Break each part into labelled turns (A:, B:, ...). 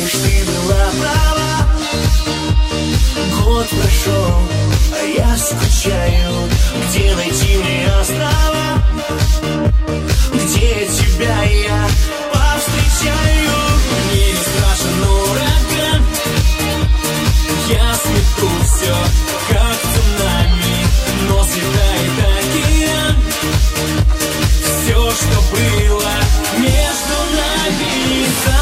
A: Знаешь, ты была права. Год прошел, а я скучаю. Где найти мне острова, где тебя я повстречаю? Мне не страшен ураган, я смету все, как цунами, но светает океан. Все, что было между нами,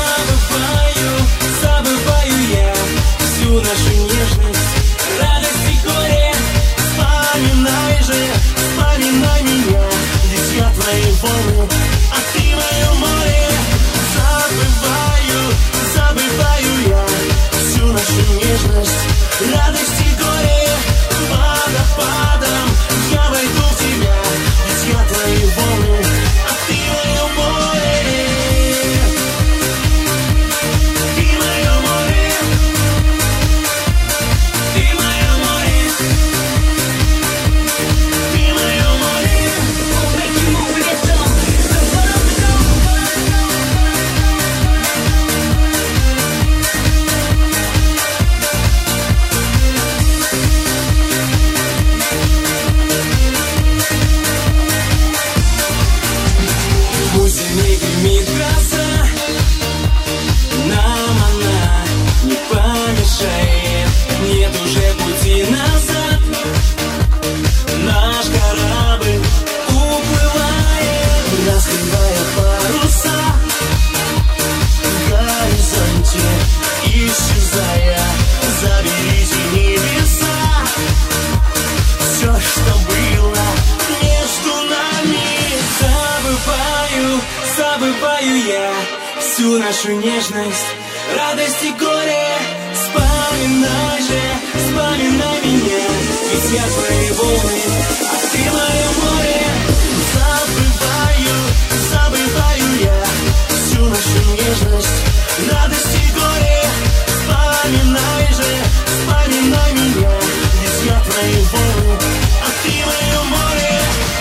A: забываю я всю нашу нежность, радость и горе. Вспоминай же, вспоминай меня, ведь я твои волны, а ты мое море. Забываю я всю нашу нежность, радость и горе. Водопадом я войду в тебя, ведь я твои волны, а ты мое море. Ты мое море. Ты мое море. Ты мое море. Пусть не гремит гроза, нам она не помешает. Нет уже пути назад, наш корабль уплывает, раскрывая паруса в горизонте, исчезая. Заберите небеса все, что было между нами. Забываю я всю нашу нежность, радость и горе. Вспоминай же, вспоминай меня, ведь я твои волны, а ты мое море. Забываю я всю нашу нежность, радость и горе. Вспоминай же, вспоминай меня, ведь я твои волны, а ты мое море.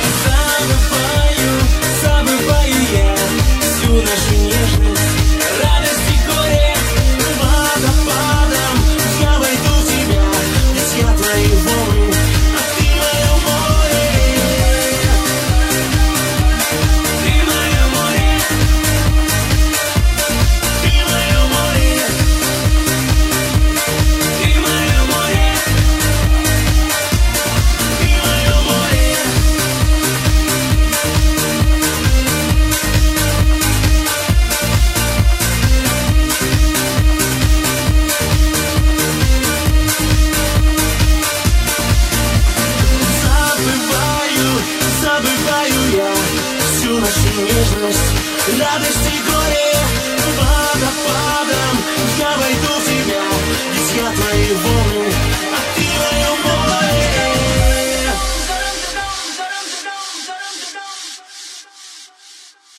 A: Забываю я всю нашу нежность, радость и горе. Водопадом я войду в тебя, ведь я твои волны, а ты мое море. Ты мое море. Ты мое море. Ты мое море. Ты мое море. Забываю я всю нашу нежность, радость и горе. Водопадом я войду в тебя, ведь я твои волны.